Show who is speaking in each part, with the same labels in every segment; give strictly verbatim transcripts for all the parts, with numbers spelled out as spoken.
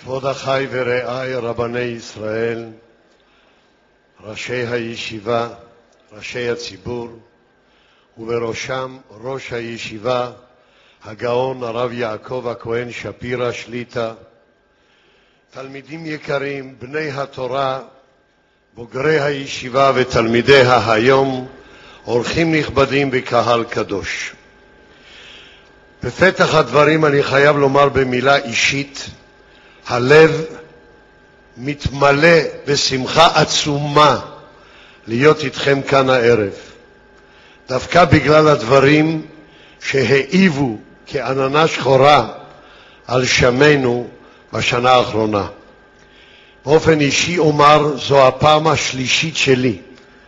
Speaker 1: כבוד אחי ורעי רבני ישראל, ראשי הישיבה, ראשי הציבור, ובראשם ראש הישיבה, הגאון הרב יעקב הכהן שפירא שליט"א, תלמידים יקרים, בני התורה, בוגרי הישיבה ותלמידיה היום, אורחים נכבדים וקהל קדוש. בפתח הדברים אני חייב לומר במילה אישית, הלב מתמלא בשמחה עצומה להיות איתכם כאן הערב. דווקא בגלל הדברים שהעיבו כעננה שחורה על שמנו בשנה האחרונה. באופן אישי אומר, זו הפעם השלישית שלי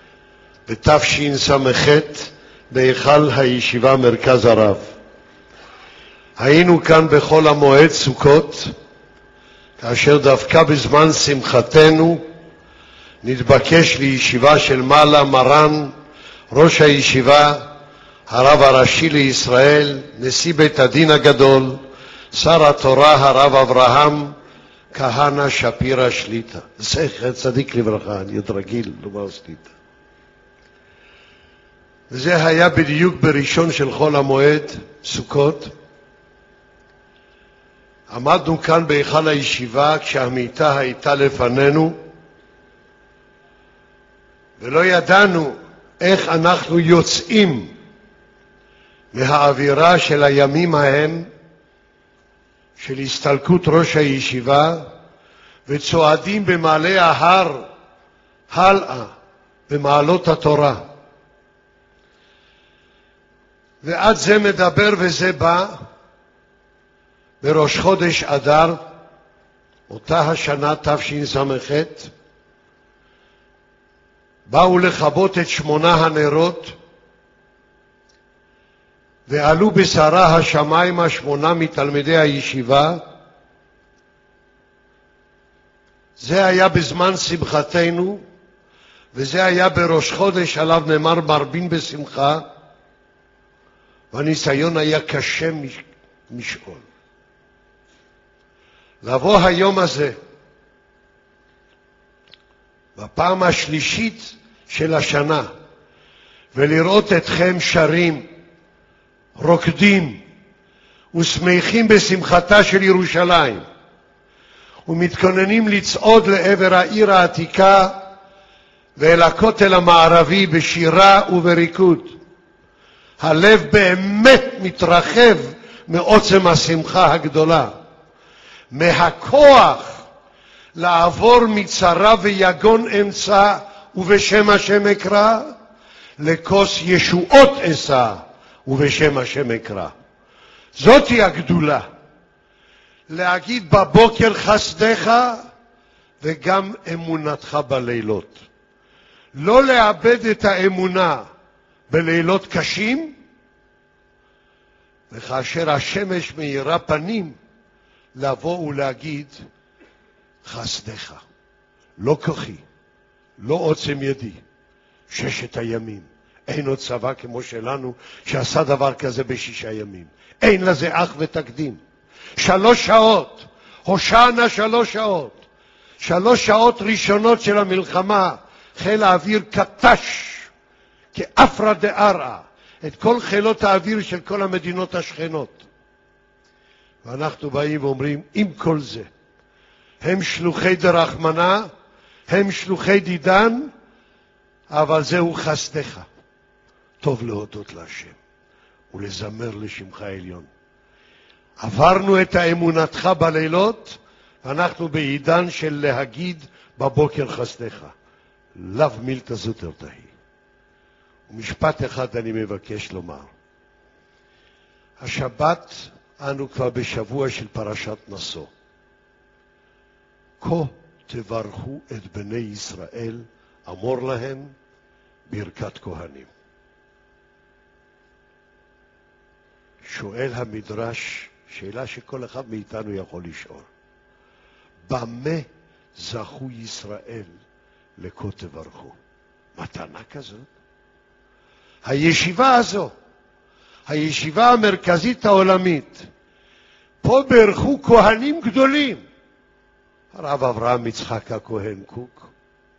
Speaker 1: בתשס"ח בהיכל הישיבה מרכז הרב. היינו כאן בחול המועד סוכות, כאשר דווקא בזמן שמחתנו נתבקש לישיבה של מעלה מרן ראש הישיבה, הרב הראשי לישראל, נשיא בית הדין הגדול, שר התורה הרב אברהם כהנא שפירא שליט"א, זכר צדיק לברכה, אני עוד רגיל לומר שליט"א. וזה היה בדיוק בראשון של חול המועד סוכות. עמדנו כאן בהיכל הישיבה כשהמיטה הייתה לפנינו, ולא ידענו איך אנחנו יוצאים מהאווירה של הימים ההם של הסתלקות ראש הישיבה, וצועדים במעלה ההר הלאה במעלות התורה. ועד זה מדבר וזה בא בראש חודש אדר, אותה השנה תשס"ח, באו לכבות את שמונה הנרות, ועלו בשרה השמיים השמונה מתלמידי הישיבה. זה היה בזמן שמחתנו, וזה היה בראש חודש עליו נאמר מרבין בשמחה, והניסיון היה קשה משאול. לבוא היום הזה, בפעם השלישית של השנה, ולראות אתכם שרים, רוקדים ושמחים בשמחתה של ירושלים, ומתכוננים לצעוד לעבר העיר העתיקה ואל הכותל המערבי בשירה ובריקוד. הלב באמת מתרחב מעוצם השמחה הגדולה, מהכוח לעבור מצרה ויגון אמצע ובשם השם אקרא, לכוס ישועות אשא ובשם השם אקרא. זאת היא הגדולה, להגיד בבוקר חסדך וגם אמונתך בלילות. לא לאבד את האמונה בלילות קשים, וכאשר השמש מאירה פנים, לבוא ולהגיד חסדך, לא כוחי, לא עוצם ידי, ששת הימים. אין עוד צבא כמו שלנו שעשה דבר כזה בשישה ימים. אין לזה אח ותקדים. שלוש שעות, הושענא שלוש שעות, שלוש שעות ראשונות של המלחמה, חיל האוויר קטש כאפרא דארעא את כל חילות האוויר של כל המדינות השכנות. ואנחנו באים ואומרים, עם כל זה, הם שלוחי דרחמנא, הם שלוחי דידן, אבל זהו חסדך. טוב להודות להשם ולזמר לשמך העליון. עברנו את האמונתך בלילות, ואנחנו בעידן של להגיד בבוקר חסדך. לאו מילתא זוטר תהי. ומשפט אחד אני מבקש לומר. השבת אנו כבר בשבוע של פרשת נשוא. כה תברכו את בני ישראל, אמור להם ברכת כהנים. שואל המדרש, שאלה שכל אחד מאיתנו יכול לשאול. במה זכו ישראל לכה תברכו? מתנה כזאת? הישיבה הזו, הישיבה המרכזית העולמית, פה ברכו כהנים גדולים, הרב אברהם יצחק הכהן קוק,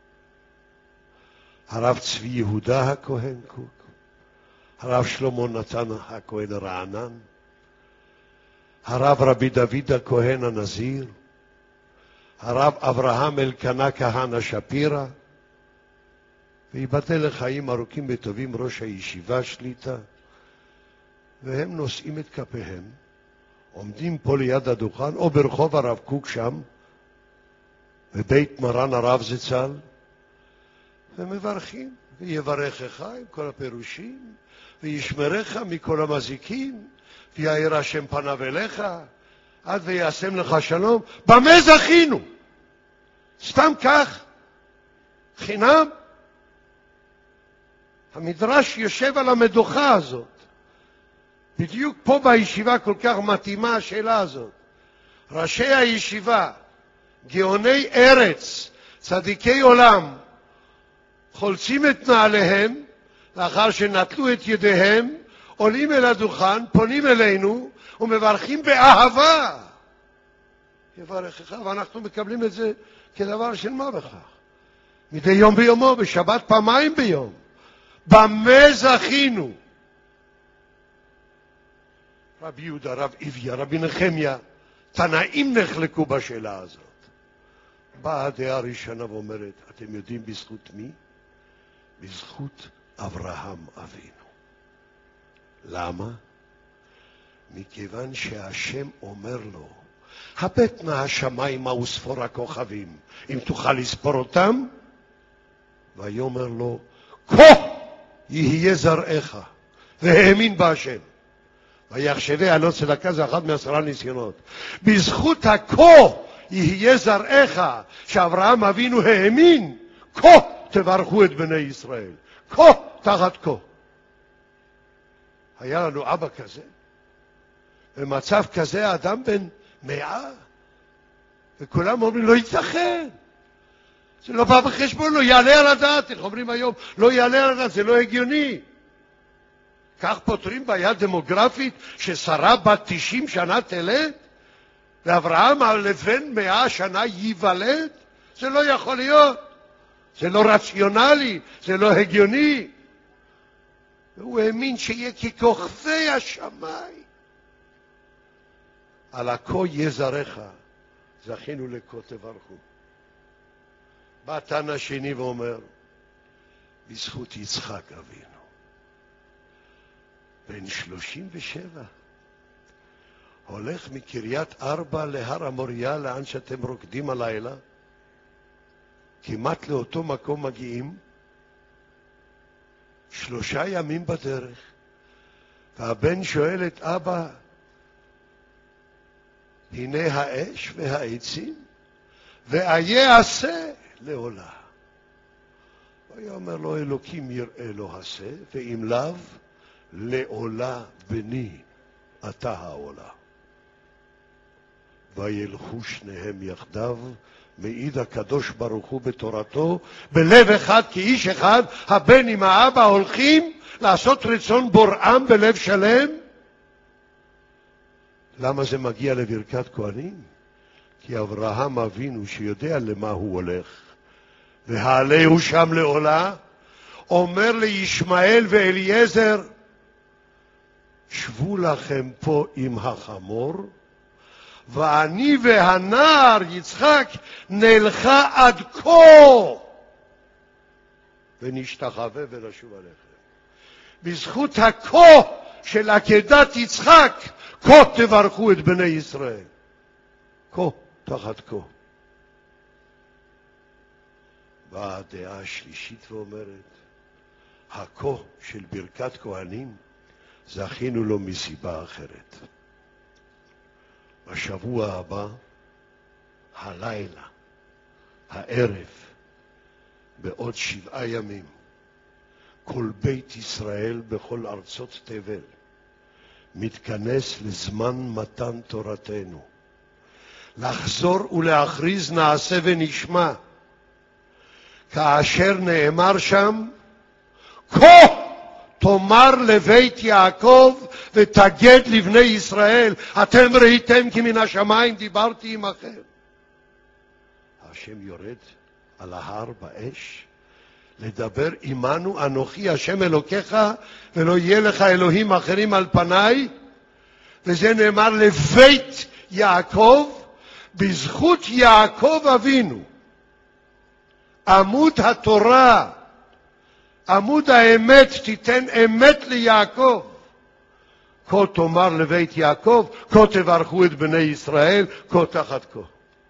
Speaker 1: הרב צבי יהודה הכהן קוק, הרב שלמה נתן הכהן רענן, הרב רבי דוד הכהן הנזיר, הרב אברהם אלקנה כהנא שפירא, ויבטל לחיים ארוכים וטובים ראש הישיבה שליטה, והם נושאים את כפיהם, עומדים פה ליד הדוכן, או ברחוב הרב קוק שם, בבית מרן הרב זצ"ל, ומברכים, ויברכך עם כל הפירושים, וישמרך מכל המזיקים, ויאיר השם פניו אליך, עד ויעשם לך שלום. במה זכינו? סתם כך? חינם? המדרש יושב על המדוכה הזאת. בדיוק פה בישיבה כל כך מתאימה השאלה הזאת. ראשי הישיבה, גאוני ארץ, צדיקי עולם, חולצים את נעליהם, לאחר שנטלו את ידיהם, עולים אל הדוכן, פונים אלינו, ומברכים באהבה. יברכך, ואנחנו מקבלים את זה כדבר של מה בכך. מדי יום ביומו, בשבת פעמיים ביום. במה זכינו? רבי יהודה, רב עביה, רבי נחמיה, תנאים נחלקו בשאלה הזאת. באה הדעה הראשונה ואומרת, אתם יודעים בזכות מי? בזכות אברהם אבינו. למה? מכיוון שהשם אומר לו, הבט נא השמיימה וספור הכוכבים, אם תוכל לספור אותם? ויאמר לו, כה יהיה זרעך, והאמין בהשם. ויחשבי עלות צדקה, זה אחד מעשרה ניסיונות. בזכות הכה יהיה זרעך, שאברהם אבינו האמין, כה תברכו את בני ישראל. כה תחת כה. היה לנו אבא כזה, במצב כזה אדם בן מאה, וכולם אומרים, לא ייתכן. זה לא בא בחשבון, לא יעלה על הדעת. איך אומרים היום, לא יעלה על הדעת, זה לא הגיוני. כך פותרים בעיה דמוגרפית ששרה בת תשעים שנה תלד, ואברהם על לבן מאה שנה ייוולד? זה לא יכול להיות. זה לא רציונלי, זה לא הגיוני. והוא האמין שיהיה ככוכבי השמיים. על הכה יהיה זרעך, זכינו לכה תברכו. בא תנא השני ואומר, בזכות יצחק אבינו, בן שלושים ושבע, הולך מקריית ארבע להר המוריה, לאן שאתם רוקדים הלילה, כמעט לאותו מקום מגיעים, שלושה ימים בדרך, והבן שואל את אבא, הנה האש והעצים, ואיה עשה לעולה. ויאמר לו, אלוקים יראה לו עשה, ואם לאו, לעולה בני, אתה העולה. וילכו שניהם יחדיו, מעיד הקדוש ברוך הוא בתורתו, בלב אחד כאיש אחד, הבן עם האבא הולכים לעשות רצון בוראם בלב שלם. למה זה מגיע לברכת כהנים? כי אברהם אבינו שיודע למה הוא הולך, והעלהו שם לעולה, אומר לישמעאל ואליעזר, שבו לכם פה עם החמור, ואני והנער יצחק נלכה עד כה, ונשתחווה ונשוב עליכם. בזכות הכה של עקדת יצחק, כה תברכו את בני ישראל. כה תחת כה. באה הדעה השלישית ואומרת, הכה של ברכת כהנים, זכינו לו מסיבה אחרת. בשבוע הבא, הלילה, הערב, בעוד שבעה ימים, כל בית ישראל בכל ארצות תבל מתכנס לזמן מתן תורתנו. לחזור ולהכריז נעשה ונשמע, כאשר נאמר שם, כה תאמר לבית יעקב ותגד לבני ישראל, אתם ראיתם כי מן השמיים דיברתי עמכם. השם יורד על ההר באש, לדבר עמנו, אנוכי השם אלוקיך, ולא יהיה לך אלוהים אחרים על פניי, וזה נאמר לבית יעקב, בזכות יעקב אבינו, עמוד התורה, עמוד האמת, תיתן אמת ליעקב. כה תאמר לבית יעקב, כה תברכו את בני ישראל, כה תחת כה.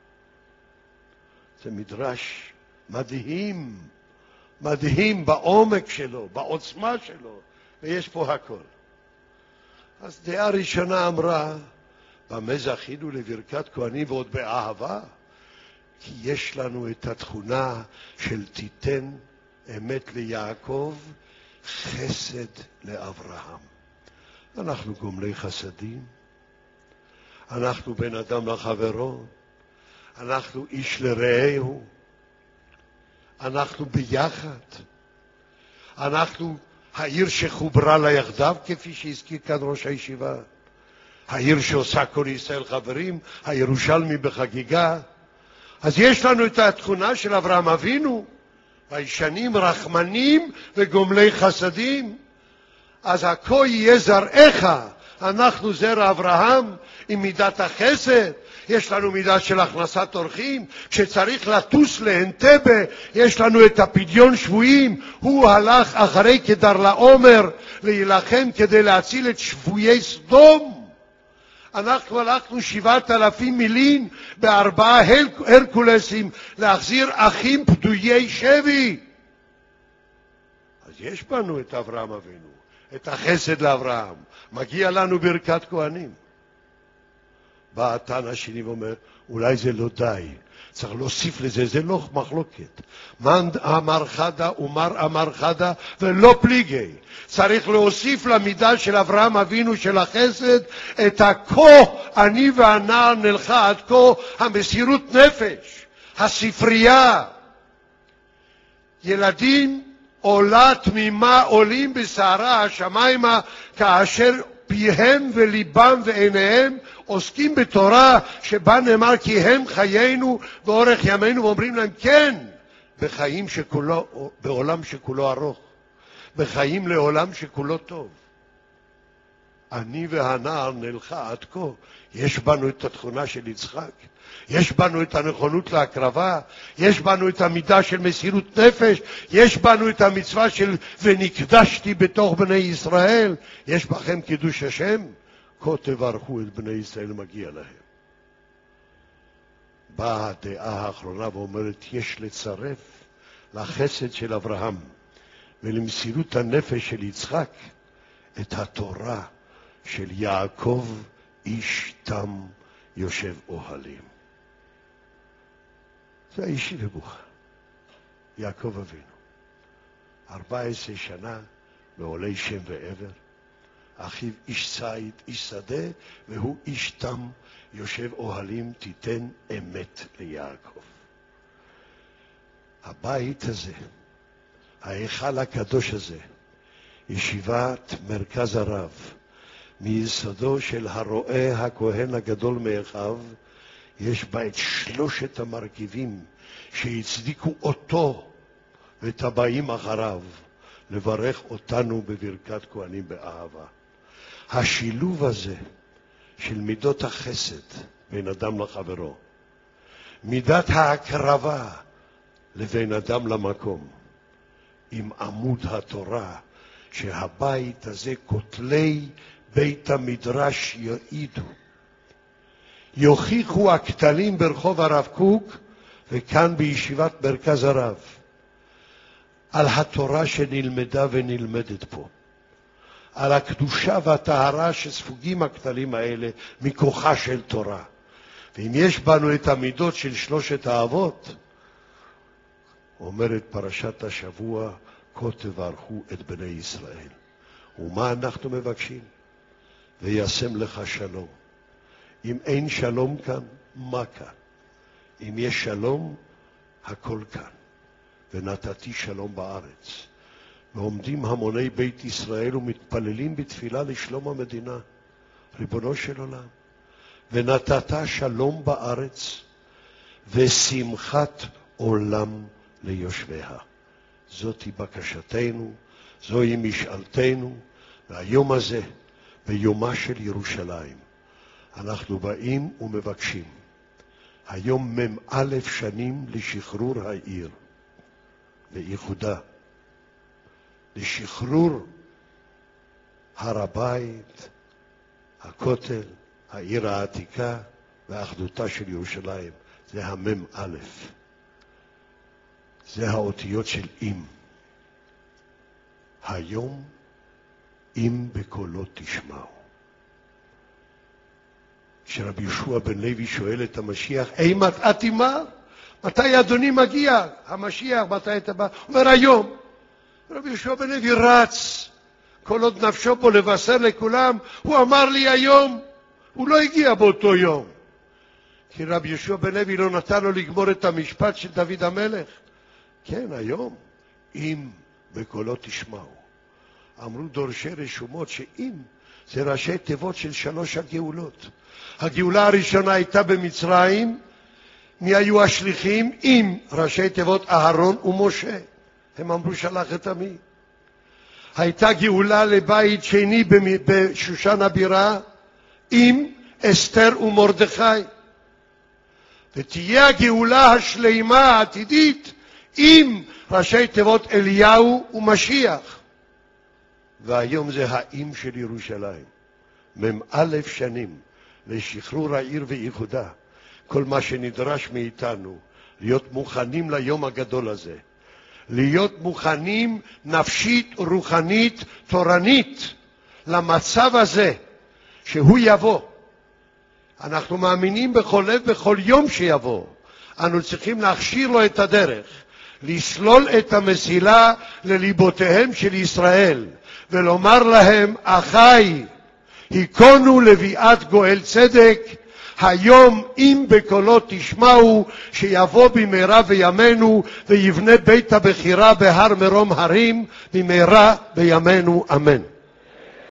Speaker 1: זה מדרש מדהים, מדהים בעומק שלו, בעוצמה שלו, ויש פה הכל. אז דעה ראשונה אמרה, במה זכינו לברכת כהנים ועוד באהבה? כי יש לנו את התכונה של תיתן אמת ליעקב, חסד לאברהם. אנחנו גומלי חסדים, אנחנו בן אדם לחברו, אנחנו איש לרעהו, אנחנו ביחד, אנחנו העיר שחוברה לה יחדיו, כפי שהזכיר כאן ראש הישיבה, העיר שעושה כל ישראל חברים, הירושלמי בחגיגה. אז יש לנו את התכונה של אברהם אבינו, וישנים רחמנים וגומלי חסדים. אז הכה יהיה זרעך, אנחנו זרע אברהם עם מידת החסד. יש לנו מידה של הכנסת אורחים, כשצריך לטוס לאנטבה, יש לנו את הפדיון שבויים, הוא הלך אחרי כדר לעומר להילחם כדי להציל את שבויי סדום. אנחנו הלכנו שבעת אלפים מילין בארבעה הרקולסים להחזיר אחים פדויי שבי. אז יש בנו את אברהם אבינו, את החסד לאברהם, מגיע לנו ברכת כהנים. בא התן השני ואומר, אולי זה לא די, צריך להוסיף לזה, זה לא מחלוקת. מן אמר חדה ומר אמר חדה ולא פליגי. צריך להוסיף למידה של אברהם אבינו של החסד את הכה אני והנער נלכה עד כה, המסירות נפש, הספרייה. ילדים עולה תמימה עולים בסערה השמיימה, כאשר פיהם וליבם ועיניהם עוסקים בתורה, שבה נאמר כי הם חיינו ואורך ימינו, ואומרים להם כן, בחיים שכולו, בעולם שכולו ארוך, בחיים לעולם שכולו טוב. אני והנער נלכה עד כה. יש בנו את התכונה של יצחק, יש בנו את הנכונות להקרבה, יש בנו את המידה של מסירות נפש, יש בנו את המצווה של ונקדשתי בתוך בני ישראל. יש בכם קידוש השם, כה תברכו את בני ישראל, מגיע להם. באה הדעה האחרונה ואומרת, יש לצרף לחסד של אברהם ולמסירות הנפש של יצחק את התורה של יעקב איש תם יושב אוהלים. זה האישי ובוכה, יעקב אבינו, ארבע עשרה שנה בעולי שם ועבר, אחיו איש ציד, איש שדה, והוא איש תם יושב אוהלים, תיתן אמת ליעקב. הבית הזה, ההיכל הקדוש הזה, ישיבת מרכז הרב, מיסודו של הרועה הכהן הגדול מאחיו, יש בה את שלושת המרכיבים שהצדיקו אותו ואת הבאים אחריו לברך אותנו בברכת כהנים באהבה. השילוב הזה של מידות החסד בין אדם לחברו, מידת ההקרבה לבין אדם למקום, עם עמוד התורה, שהבית הזה כותלי בית המדרש יעידו. יוכיחו הכתלים ברחוב הרב קוק וכאן בישיבת מרכז הרב על התורה שנלמדה ונלמדת פה, על הקדושה והטהרה שספוגים הכתלים האלה מכוחה של תורה. ואם יש בנו את המידות של שלושת האבות, אומרת פרשת השבוע, כה תברכו את בני ישראל. ומה אנחנו מבקשים? וישם לך שלום. אם אין שלום כאן, מה כאן? אם יש שלום, הכל כאן. ונתתי שלום בארץ. ועומדים המוני בית ישראל ומתפללים בתפילה לשלום המדינה. ריבונו של עולם, ונתת שלום בארץ, ושמחת עולם ליושביה. זאת היא בקשתנו, זוהי משאלתנו, והיום הזה, ביומה של ירושלים, אנחנו באים ומבקשים. היום מ"א שנים לשחרור העיר, לאיחודה, לשחרור הר הבית, הכותל, העיר העתיקה והאחדותה של ירושלים. זה המ"א. זה האותיות של אם. היום אם בקולו תשמעו. כשרבי יהושע בן לוי שואל את המשיח, אימת אטימה? מתי אדוני מגיע? המשיח, מתי אתה בא? הוא אומר היום. רבי יהושע בן לוי רץ, כל עוד נפשו בו לבשר לכולם, הוא אמר לי היום, הוא לא הגיע באותו יום. כי רבי יהושע בן לוי לא נתן לו לגמור את המשפט של דוד המלך. כן, היום, אם בקולו תשמעו. אמרו דורשי רשומות שאם זה ראשי תיבות של שלוש הגאולות. הגאולה הראשונה הייתה במצרים, מי היו השליחים? אם ראשי תיבות אהרון ומשה. הם אמרו שלח את עמי. הייתה גאולה לבית שני בשושן הבירה, אם אסתר ומרדכי. ותהיה הגאולה השלימה העתידית, אם ראשי תיבות אליהו ומשיח. והיום זה האם של ירושלים. מ"א שנים לשחרור העיר ואיחודה. כל מה שנדרש מאיתנו, להיות מוכנים ליום הגדול הזה. להיות מוכנים נפשית, רוחנית, תורנית, למצב הזה, שהוא יבוא. אנחנו מאמינים בכל לב, בכל יום שיבוא. אנו צריכים להכשיר לו את הדרך, לסלול את המסילה לליבותיהם של ישראל, ולומר להם, אחי, היכונו לביאת גואל צדק, היום אם בקולו תשמעו, שיבוא במהרה בימינו, ויבנה בית הבחירה בהר מרום הרים, במהרה בימינו, אמן.